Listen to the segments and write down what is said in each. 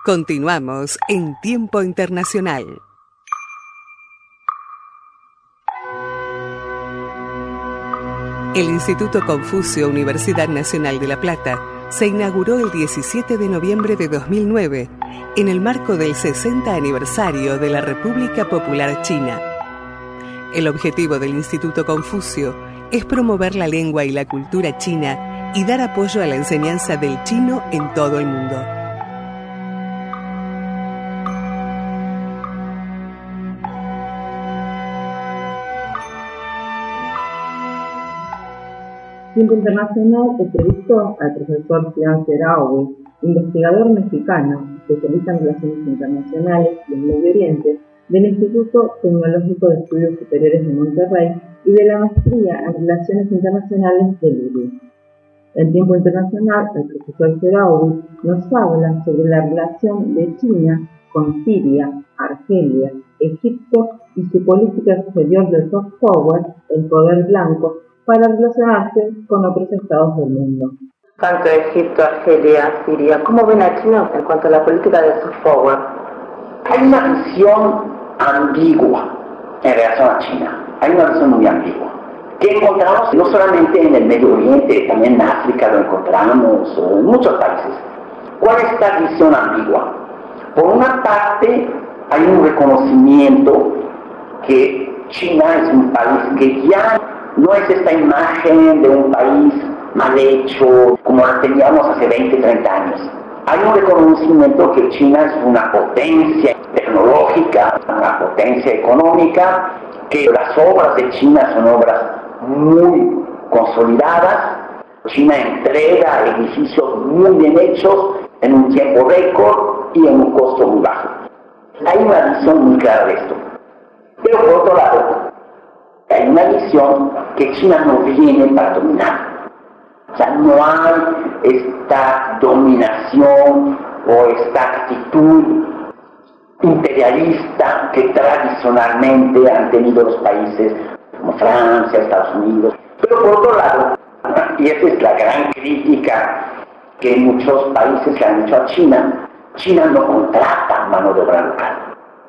Continuamos en Tiempo Internacional. El Instituto Confucio Universidad Nacional de La Plata se inauguró el 17 de noviembre de 2009 en el marco del 60 aniversario de la República Popular China. El objetivo del Instituto Confucio es promover la lengua y la cultura china y dar apoyo a la enseñanza del chino en todo el mundo. Tiempo Internacional entrevistó al profesor Jean Seraoui, investigador mexicano, especialista en relaciones internacionales y en Medio Oriente, del Instituto Tecnológico de Estudios Superiores de Monterrey y de la Maestría en Relaciones Internacionales de Lille. En Tiempo Internacional, el profesor Seraoui nos habla sobre la relación de China con Siria, Argelia, Egipto y su política exterior de soft power, el poder blanco, para relacionarse con otros estados del mundo. Tanto Egipto, Argelia, Siria, ¿cómo ven a China en cuanto a la política de soft power? Hay una visión ambigua en relación a China. Hay una visión muy ambigua que encontramos no solamente en el Medio Oriente, también en África lo encontramos, o en muchos países. ¿Cuál es esta visión ambigua? Por una parte, hay un reconocimiento que China es un país que ya no es esta imagen de un país mal hecho como la teníamos hace 20, 30 años. Hay un reconocimiento que China es una potencia tecnológica, una potencia económica, que las obras de China son obras muy consolidadas. China entrega edificios muy bien hechos en un tiempo récord y en un costo muy bajo. Hay una visión muy clara de esto. Pero por otro lado, hay una visión que China no viene para dominar. O sea, no hay esta dominación o esta actitud imperialista que tradicionalmente han tenido los países como Francia, Estados Unidos. Pero por otro lado, y esa es la gran crítica que muchos países le han hecho a China, China no contrata mano de obra local.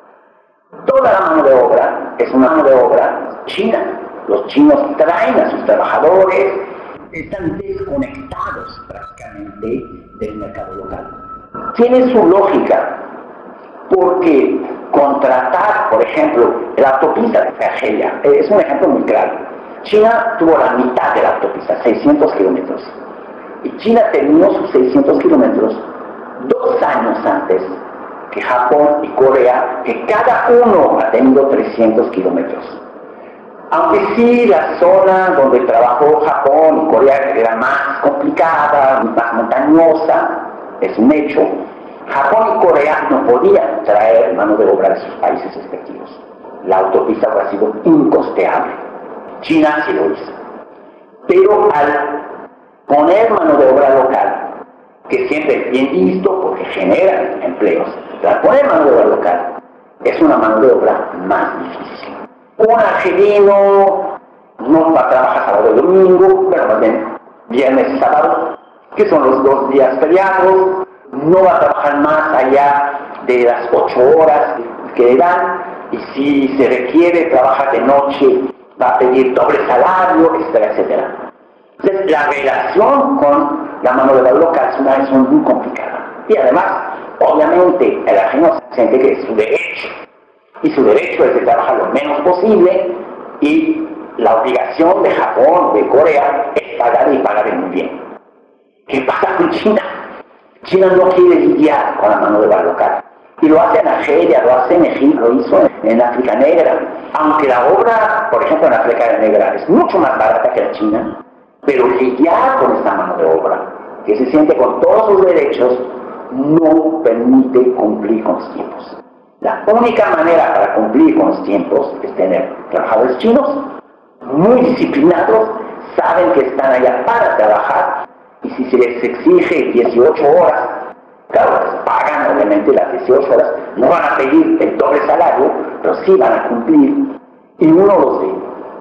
Toda la mano de obra es una mano de obra china. Los chinos traen a sus trabajadores, están desconectados prácticamente del mercado local. Tiene su lógica, porque contratar, por ejemplo, la autopista de Argelia, es un ejemplo muy claro. China tuvo la mitad de la autopista, 600 kilómetros. Y China terminó sus 600 kilómetros 2 años antes que Japón y Corea, que cada uno ha tenido 300 kilómetros. Aunque sí, la zona donde trabajó Japón y Corea era más complicada, más montañosa, es un hecho. Japón y Corea no podían traer mano de obra de sus países respectivos. La autopista habría sido incosteable. China sí lo hizo. Pero al poner mano de obra local, que siempre es bien visto porque genera empleos, al poner mano de obra local, es una mano de obra más difícil. Un argelino no va a trabajar sábado y domingo, pero más bien viernes y sábado, que son los 2 días feriados, no va a trabajar más allá de las 8 horas que le dan, y si se requiere trabajar de noche, va a pedir doble salario, etcétera, etcétera. Entonces, la relación con la mano de obra local es una relación muy complicada. Y además, obviamente, el argelino siente que es su derecho. Y su derecho es de trabajar lo menos posible, y la obligación de Japón, de Corea, es pagar y pagar muy bien. ¿Qué pasa con China? China no quiere lidiar con la mano de obra local. Y lo hace en Argelia, lo hace en Egipto, lo hizo en África Negra. Aunque la obra, por ejemplo, en África Negra es mucho más barata que la China, pero lidiar con esta mano de obra, que se siente con todos sus derechos, no permite cumplir con los tiempos. La única manera para cumplir con los tiempos es tener trabajadores chinos muy disciplinados, saben que están allá para trabajar, y si se les exige 18 horas, claro, les pagan obviamente las 18 horas, no van a pedir el doble salario, pero sí van a cumplir. Y uno los ve.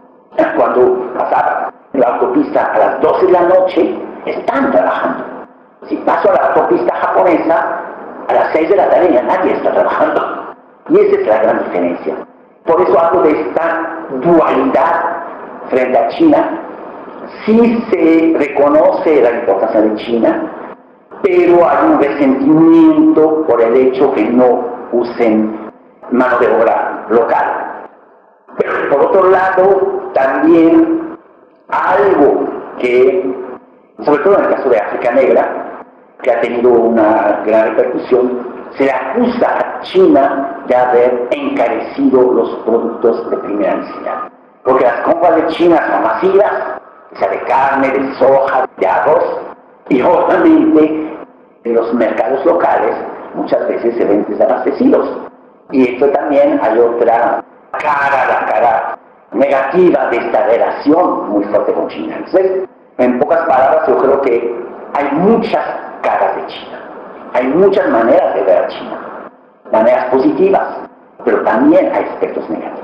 Cuando pasa la autopista a las 12 de la noche, están trabajando. Si paso a la autopista japonesa, a las 6 de la tarde ya nadie está trabajando. Y esa es la gran diferencia. Por eso hablo de esta dualidad frente a China. Sí se reconoce la importancia de China, pero hay un resentimiento por el hecho que no usen mano de obra local. Pero por otro lado, también algo que, sobre todo en el caso de África Negra, que ha tenido una gran repercusión, se le acusa a China de haber encarecido los productos de primera necesidad. Porque las compras de China son masivas, o sea, de carne, de soja, de arroz, y obviamente en los mercados locales muchas veces se ven desabastecidos. Y esto también hay otra cara, la cara negativa de esta relación muy fuerte con China. Entonces, en pocas palabras, yo creo que hay muchas caras de China. Hay muchas maneras de ver a China, maneras positivas, pero también hay aspectos negativos.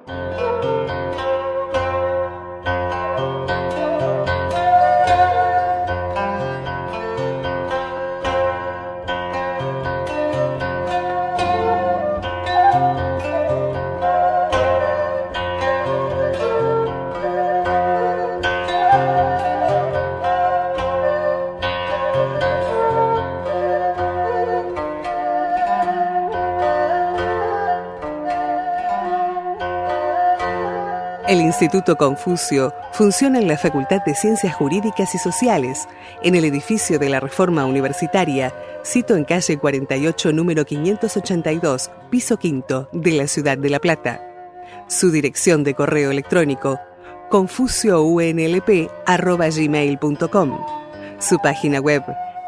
El Instituto Confucio funciona en la Facultad de Ciencias Jurídicas y Sociales, en el edificio de la Reforma Universitaria, sito en calle 48, número 582, piso quinto, de la ciudad de La Plata. Su dirección de correo electrónico, confuciounlp@gmail.com. Su página web,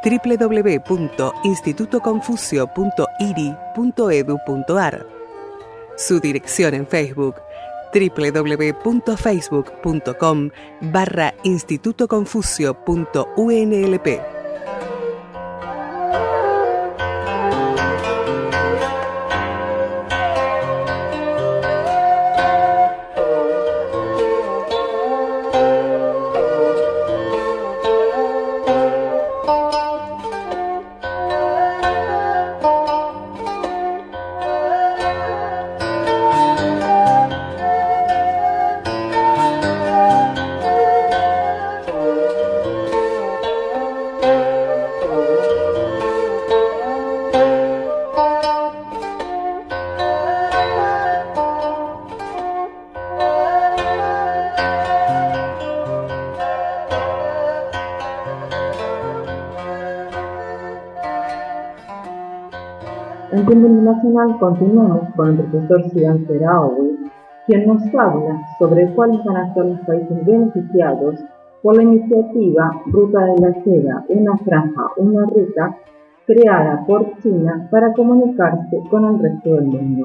www.institutoconfucio.iri.edu.ar. Su dirección en Facebook, www.facebook.com/institutoconfucio.unlp. En Tiempo Internacional continuamos con el profesor Sivan Seraoui, quien nos habla sobre cuáles van a ser los países beneficiados por la iniciativa Ruta de la Seda, una franja, una ruta, creada por China para comunicarse con el resto del mundo.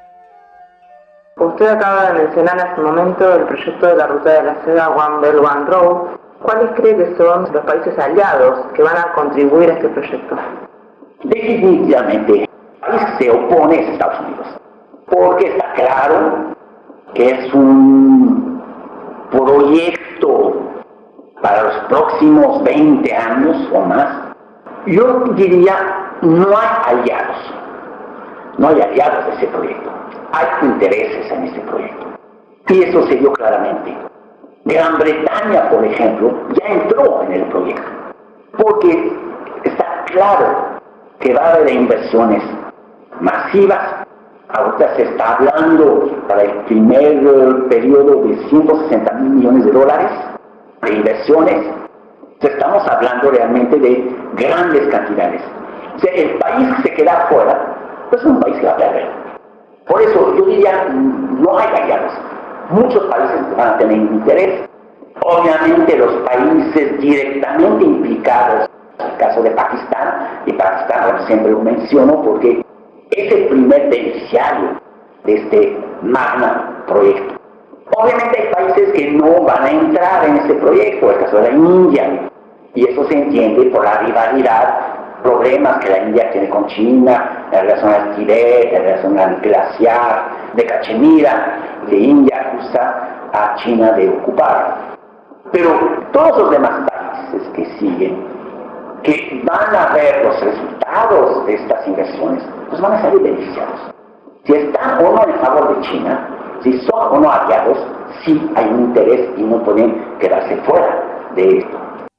Usted acaba de mencionar en este momento el proyecto de la Ruta de la Seda One Belt One Road. ¿Cuáles cree que son los países aliados que van a contribuir a este proyecto? Definitivamente, el país que se opone es Estados Unidos, porque está claro que es un proyecto para los próximos 20 años o más. Yo diría, no hay aliados de ese proyecto, hay intereses en este proyecto, y eso se dio claramente. Gran Bretaña, por ejemplo, ya entró en el proyecto, porque está claro que va a haber inversiones masivas. Ahorita se está hablando para el primer periodo de $160 mil millones de inversiones. Estamos hablando realmente de grandes cantidades. O sea, el país que se queda afuera, pues es un país que va a perder. Por eso yo diría, no hay aliados. Muchos países van a tener interés. Obviamente los países directamente implicados, en el caso de Pakistán, y Pakistán, bueno, siempre lo menciono porque es el primer beneficiario de este magna proyecto. Obviamente hay países que no van a entrar en este proyecto, el caso de la India, y eso se entiende por la rivalidad, problemas que la India tiene con China, en relación al Tibet, en relación al glaciar de Cachemira, que India acusa a China de ocupar. Pero todos los demás países que siguen que van a ver los resultados de estas inversiones, pues van a salir beneficiados. Si están o no en favor de China, si son o no aliados, sí hay un interés y no pueden quedarse fuera de esto.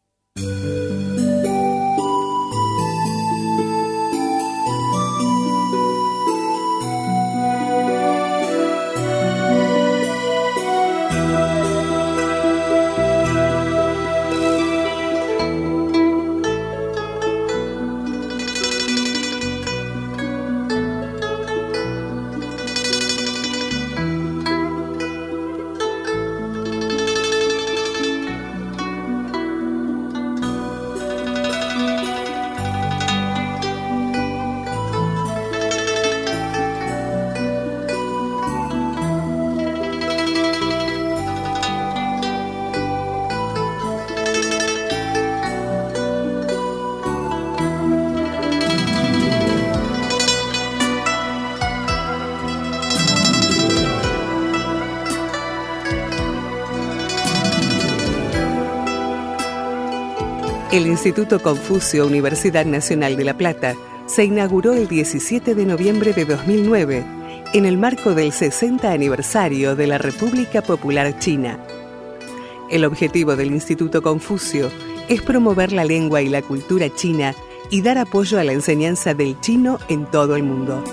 El Instituto Confucio Universidad Nacional de La Plata se inauguró el 17 de noviembre de 2009 en el marco del 60 aniversario de la República Popular China. El objetivo del Instituto Confucio es promover la lengua y la cultura china y dar apoyo a la enseñanza del chino en todo el mundo.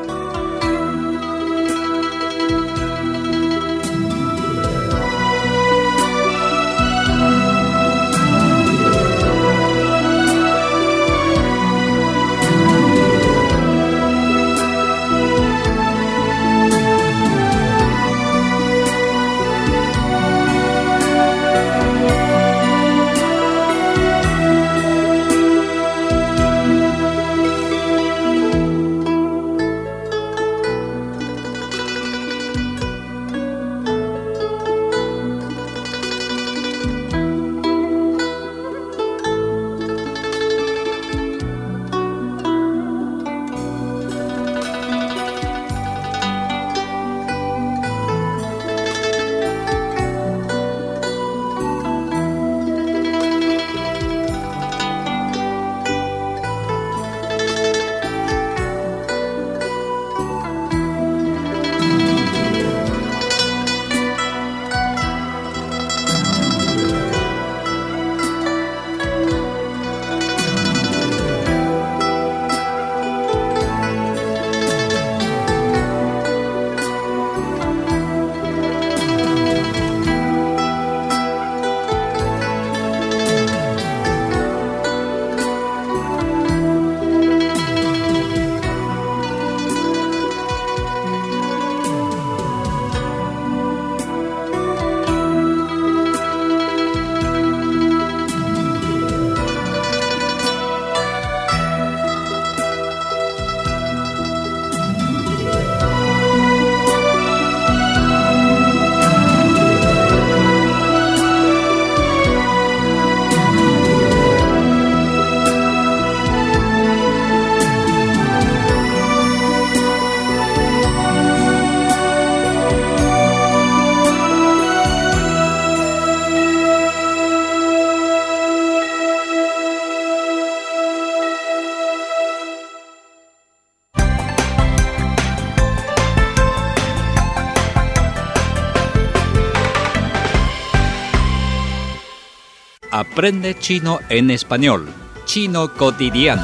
Aprende chino en español. Chino cotidiano.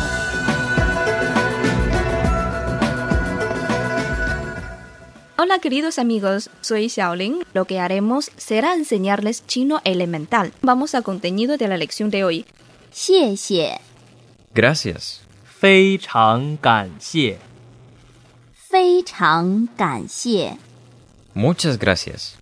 Hola queridos amigos, soy Xiaoling. Lo que haremos será enseñarles chino elemental. Vamos al contenido de la lección de hoy. 谢谢 Gracias. 非常感谢非常感谢 Muchas gracias.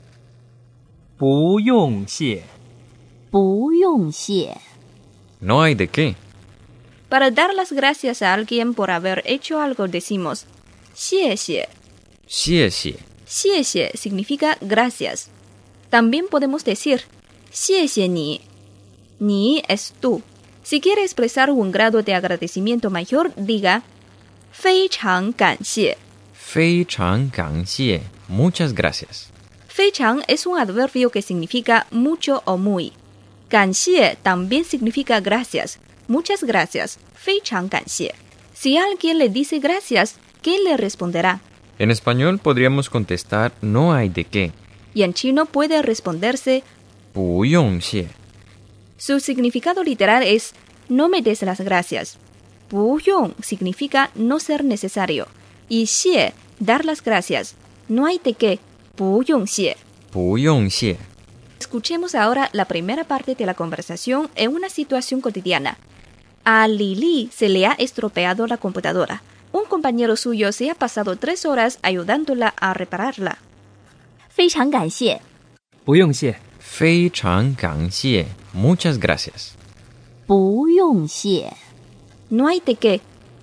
不用谢不用谢 No hay de qué. Para dar las gracias a alguien por haber hecho algo decimos 谢谢. 谢谢. 谢谢 significa gracias. También podemos decir 谢谢你. Ni es tú. Si quiere expresar un grado de agradecimiento mayor, diga 非常感谢. 非常感谢. Muchas gracias. 非常 es un adverbio que significa mucho o muy. 感谢 también significa gracias. muchas gracias, 非常感谢. Si alguien le dice gracias, ¿qué le responderá? En español podríamos contestar no hay de qué. Y en chino puede responderse 不用谢. Su significado literal es no me des las gracias. 不用 significa no ser necesario. Y 谢, dar las gracias. No hay de qué. 不用谢. 不用谢. Escuchemos ahora la primera parte de la conversación en una situación cotidiana. A Lili se le ha estropeado la computadora. Un compañero suyo se ha pasado 3 horas ayudándola a repararla. 非常感谢， 不用谢。 非常感谢. Muchas gracias. 不用谢。 No hay de qué.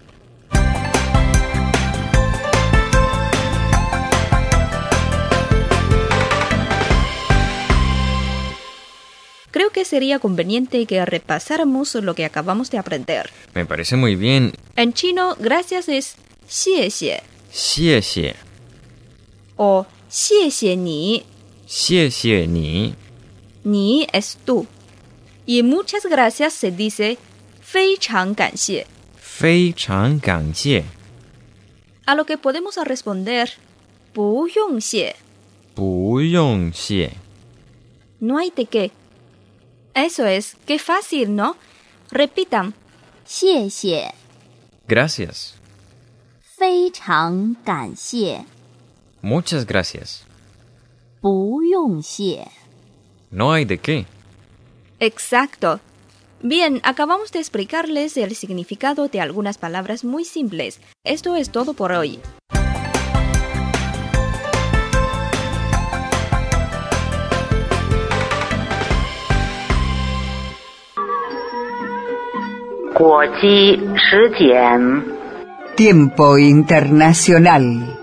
Creo que sería conveniente que repasáramos lo que acabamos de aprender. Me parece muy bien. En chino, gracias es 谢谢谢谢. o 谢谢你. 谢谢你. Ni es tú. Y muchas gracias se dice 非常感谢. 非常感谢. A lo que podemos responder 不用谢. 不用谢. No hay de qué. Eso es, qué fácil, ¿no? Repitan. 谢谢， Gracias. 非常感谢， Muchas gracias. 不用谢。 No hay de qué. Exacto. Bien, acabamos de explicarles el significado de algunas palabras muy simples. Esto es todo por hoy. Tiempo internacional.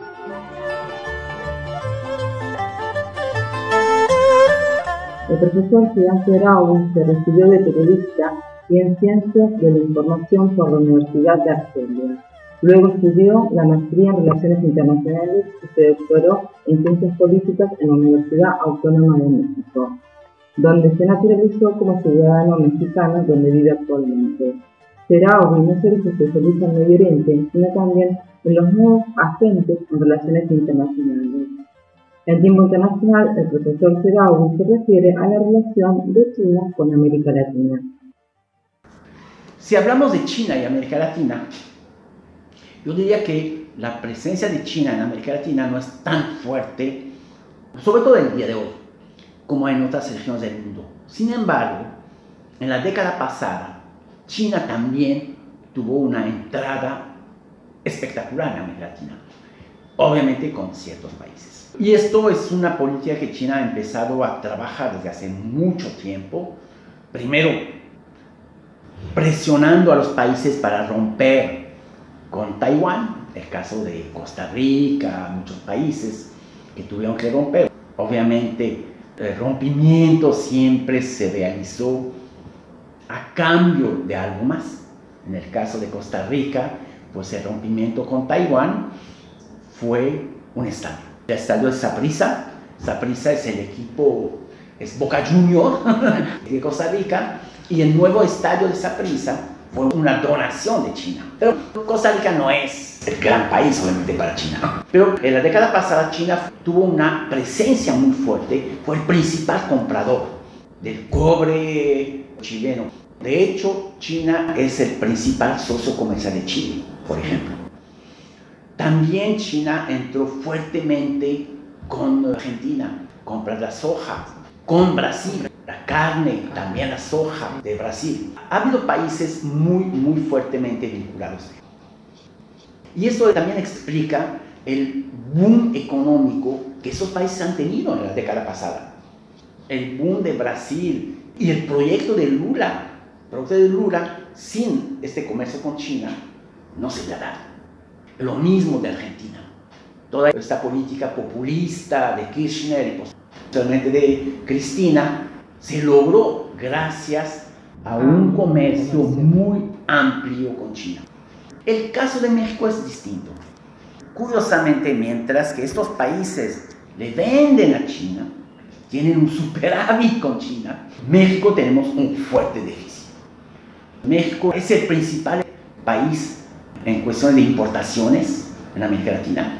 El profesor Fidanza Eraoui se recibió de periodista y en Ciencias de la Información por la Universidad de Argelia. Luego estudió la maestría en Relaciones Internacionales y se doctoró en Ciencias Políticas en la Universidad Autónoma de México, donde se naturalizó como ciudadano mexicano, donde vive actualmente. Eraoui no solo se especializa en Medio Oriente, sino también en los nuevos agentes en relaciones internacionales. En tiempo internacional, el profesor Eraoui se refiere a la relación de China con América Latina. Si hablamos de China y América Latina, yo diría que la presencia de China en América Latina no es tan fuerte, sobre todo en el día de hoy, como en otras regiones del mundo. Sin embargo, en la década pasada, China también tuvo una entrada espectacular en América Latina, obviamente con ciertos países. Y esto es una política que China ha empezado a trabajar desde hace mucho tiempo. Primero, presionando a los países para romper con Taiwán, el caso de Costa Rica, muchos países que tuvieron que romper. Obviamente, el rompimiento siempre se realizó a cambio de algo más. En el caso de Costa Rica, pues el rompimiento con Taiwán fue un estadio. El estadio de Saprissa. Saprissa es el equipo, es Boca Junior de Costa Rica, y el nuevo estadio de Saprissa fue una donación de China. Pero Costa Rica no es el gran país, obviamente, para China. Pero en la década pasada China tuvo una presencia muy fuerte, fue el principal comprador del cobre chileno. De hecho, China es el principal socio comercial de Chile, por ejemplo. También China entró fuertemente con Argentina, comprar la soja, con Brasil, la carne, también la soja de Brasil. Ha habido países muy fuertemente vinculados. Y esto también explica el boom económico que esos países han tenido en la década pasada. El boom de Brasil y el proyecto de Lula. El proyecto de Lula, sin este comercio con China, no se le ha dado. Lo mismo de Argentina. Toda esta política populista de Kirchner y posteriormente de Cristina se logró gracias a un comercio muy amplio con China. El caso de México es distinto. Curiosamente, mientras que estos países le venden a China, tienen un superávit con China, México tenemos un fuerte déficit. México es el principal país en cuestión de importaciones en América Latina.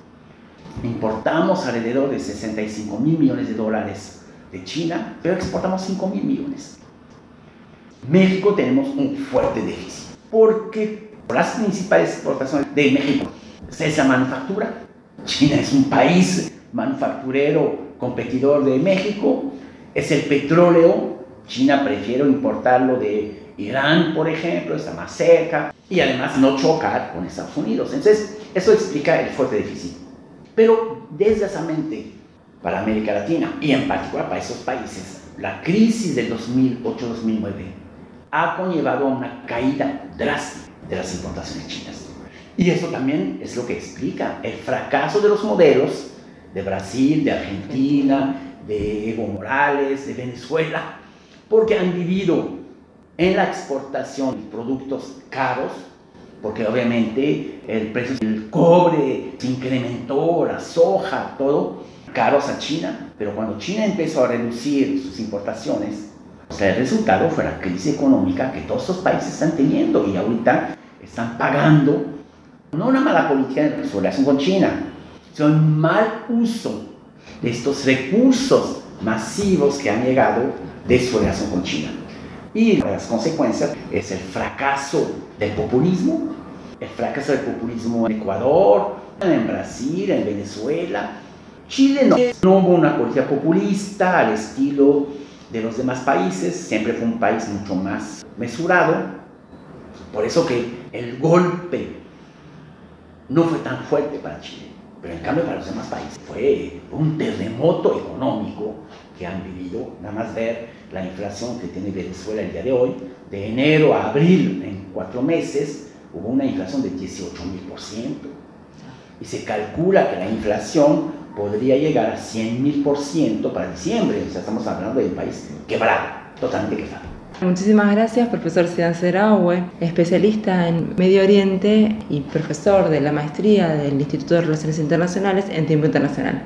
Importamos alrededor de 65 mil millones de dólares de China, pero exportamos 5 mil millones. México tenemos un fuerte déficit, porque las principales exportaciones de México es la manufactura. China es un país manufacturero competidor de México, es el petróleo. China prefiere importarlo de Irán, por ejemplo, está más cerca, y además no chocar con Estados Unidos. Entonces, eso explica el fuerte déficit. Pero, desgraciadamente, para América Latina, y en particular para esos países, la crisis del 2008-2009 ha conllevado a una caída drástica de las importaciones chinas. Y eso también es lo que explica el fracaso de los modelos de Brasil, de Argentina, de Evo Morales, de Venezuela, porque han vivido en la exportación de productos caros, porque obviamente el precio del cobre se incrementó, la soja, todo, caros a China, pero cuando China empezó a reducir sus importaciones, el resultado fue la crisis económica que todos estos países están teniendo y ahorita están pagando, no una mala política en su relación con China, sino un mal uso de estos recursos masivos que han llegado de su relación con China. Y las consecuencias es el fracaso del populismo, en Ecuador, en Brasil, en Venezuela. Chile no hubo una política populista al estilo de los demás países, siempre fue un país mucho más mesurado, por eso que el golpe no fue tan fuerte para Chile, pero en cambio para los demás países fue un terremoto económico que han vivido. Nada más ver la inflación que tiene Venezuela el día de hoy, de enero a abril, en 4 meses, hubo una inflación de 18.000%, y se calcula que la inflación podría llegar a 100.000% para diciembre. O sea, estamos hablando de un país quebrado, totalmente quebrado. Muchísimas gracias, profesor Sidan Seraue, especialista en Medio Oriente y profesor de la maestría del Instituto de Relaciones Internacionales en Tiempo Internacional.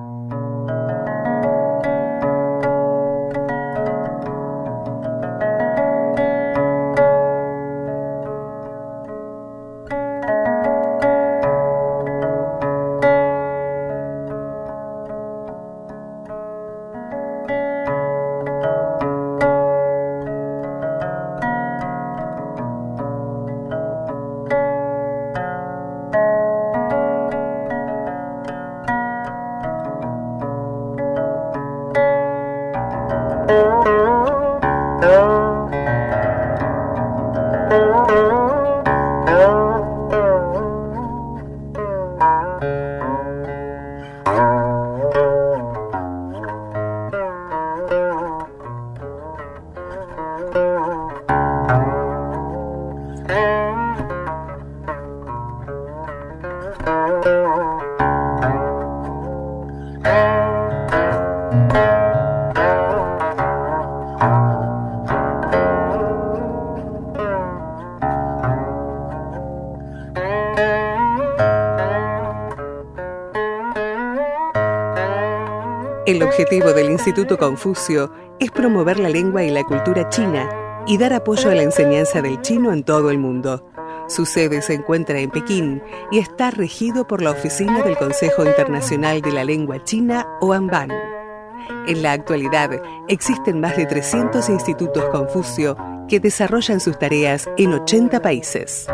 El objetivo del Instituto Confucio es promover la lengua y la cultura china y dar apoyo a la enseñanza del chino en todo el mundo. Su sede se encuentra en Pekín y está regido por la Oficina del Consejo Internacional de la Lengua China, OANBAN. En la actualidad, existen más de 300 institutos Confucio que desarrollan sus tareas en 80 países.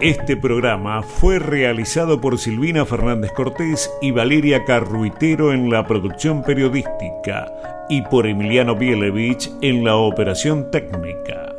Este programa fue realizado por Silvina Fernández Cortés y Valeria Carruitero en la producción periodística y por Emiliano Bielevich en la operación técnica.